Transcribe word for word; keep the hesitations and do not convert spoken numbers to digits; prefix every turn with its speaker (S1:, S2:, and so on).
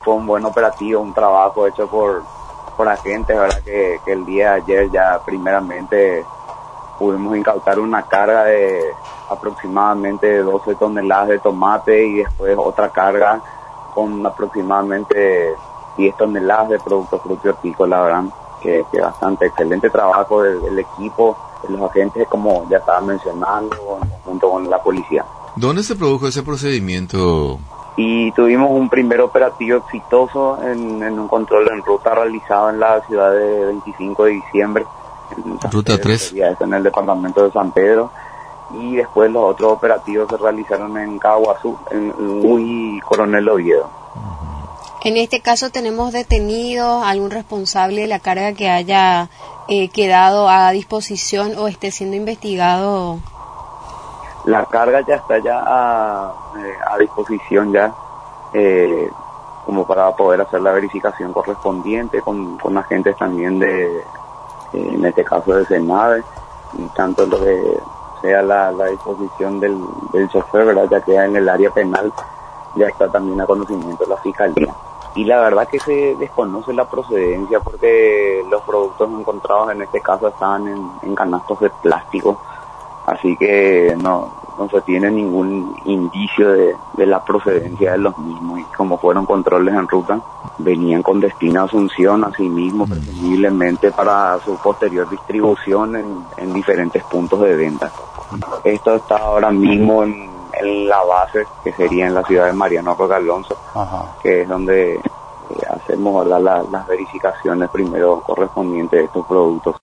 S1: Fue un buen operativo, un trabajo hecho por, por agentes, ¿verdad? Que, que el día de ayer ya primeramente pudimos incautar una carga de aproximadamente doce toneladas de tomate y después otra carga con aproximadamente diez toneladas de productos frutícolas, ¿verdad? Que, que bastante excelente trabajo del, del equipo, de los agentes, como ya estaba mencionando, junto con la policía.
S2: ¿Dónde se produjo ese procedimiento?
S1: Y tuvimos un primer operativo exitoso en, en un control en ruta realizado en la ciudad de veinticinco de diciembre. En
S2: Ruta tres.
S1: En el departamento de San Pedro. Y después los otros operativos se realizaron en Caguazú, en Muy Coronel Oviedo.
S3: En este caso, ¿tenemos detenido algún responsable de la carga que haya eh, quedado a disposición o esté siendo investigado?
S1: La carga ya está ya a, eh, a disposición ya, eh, como para poder hacer la verificación correspondiente con, con agentes también de, eh, en este caso de SENAVE, y tanto lo que sea la, la disposición del, del chofer, ¿verdad? Ya queda en el área penal, ya está también a conocimiento de la Fiscalía. Y la verdad que se desconoce la procedencia porque los productos encontrados en este caso estaban en, en canastos de plástico, así que no, no se tiene ningún indicio de, de la procedencia de los mismos, y como fueron controles en ruta, venían con destino a Asunción, así mismo, presumiblemente para su posterior distribución en, en diferentes puntos de venta. Esto está ahora mismo en, en la base, que sería en la ciudad de Mariano Roque Alonso, Ajá. que es donde eh, hacemos, ¿verdad?, la, las verificaciones primero correspondientes de estos productos.